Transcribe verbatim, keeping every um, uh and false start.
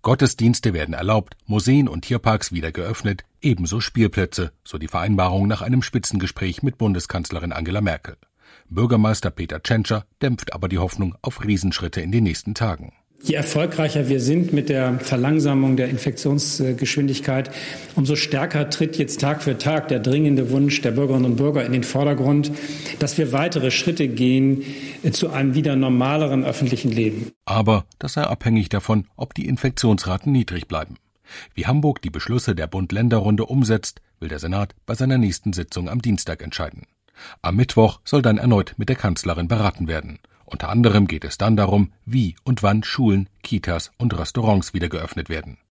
Gottesdienste werden erlaubt, Museen und Tierparks wieder geöffnet, ebenso Spielplätze, so die Vereinbarung nach einem Spitzengespräch mit Bundeskanzlerin Angela Merkel. Bürgermeister Peter Tschentscher dämpft aber die Hoffnung auf Riesenschritte in den nächsten Tagen. Je erfolgreicher wir sind mit der Verlangsamung der Infektionsgeschwindigkeit, umso stärker tritt jetzt Tag für Tag der dringende Wunsch der Bürgerinnen und Bürger in den Vordergrund, dass wir weitere Schritte gehen zu einem wieder normaleren öffentlichen Leben. Aber das sei abhängig davon, ob die Infektionsraten niedrig bleiben. Wie Hamburg die Beschlüsse der Bund-Länder-Runde umsetzt, will der Senat bei seiner nächsten Sitzung am Dienstag entscheiden. Am Mittwoch soll dann erneut mit der Kanzlerin beraten werden. Unter anderem geht es dann darum, wie und wann Schulen, Kitas und Restaurants wieder geöffnet werden.